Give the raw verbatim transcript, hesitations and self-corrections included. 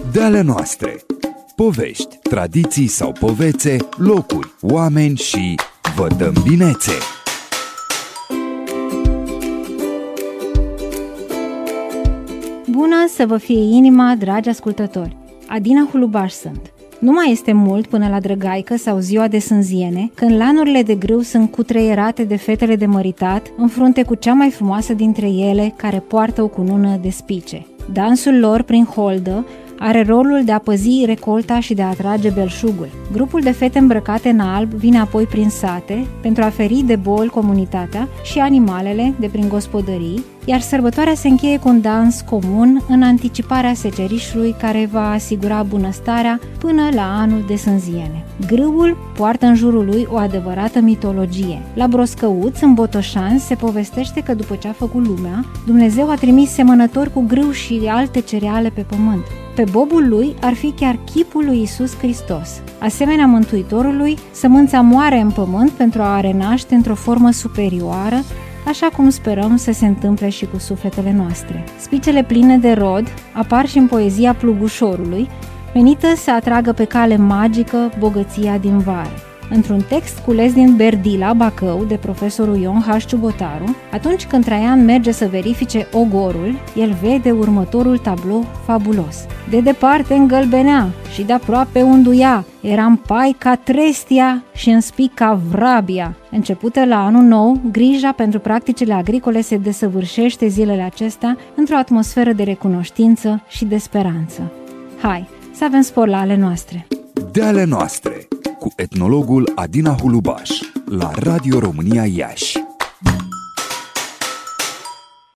De ale noastre. Povești, tradiții sau povețe, locuri, oameni și vă dăm binețe. Bună să vă fie inima, dragi ascultători! Adina Hulubaș sunt. Nu mai este mult până la Drăgaică sau ziua de sânziene, când lanurile de grâu sunt cutreierate de fetele de măritat, în frunte cu cea mai frumoasă dintre ele, care poartă o cunună de spice. Dansul lor prin holdă are rolul de a păzi recolta și de a atrage belșugul. Grupul de fete îmbrăcate în alb vine apoi prin sate pentru a feri de boli comunitatea și animalele de prin gospodării, iar sărbătoarea se încheie cu un dans comun în anticiparea secerișului care va asigura bunăstarea până la anul de sânziene. Grâul poartă în jurul lui o adevărată mitologie. La Broscăuț, în Botoșani, se povestește că după ce a făcut lumea, Dumnezeu a trimis semănători cu grâu și alte cereale pe pământ. Pe bobul lui ar fi chiar chipul lui Iisus Hristos. Asemenea Mântuitorului, sămânța moare în pământ pentru a renaște într-o formă superioară, așa cum sperăm să se întâmple și cu sufletele noastre. Spicele pline de rod apar și în poezia Plugușorului, menită să atragă pe cale magică bogăția din vară. Într-un text cules din Berdila, Bacău, de profesorul Ion H. Ciubotaru, atunci când Traian merge să verifice ogorul, el vede următorul tablou fabulos. De departe îngălbenea și de-aproape unduia, era în pai ca trestia și în spic ca vrabia. Începută la anul nou, grija pentru practicile agricole se desăvârșește zilele acestea într-o atmosferă de recunoștință și de speranță. Hai, să avem spor la ale noastre! De ale noastre, cu etnologul Adina Hulubaș, la Radio România Iași.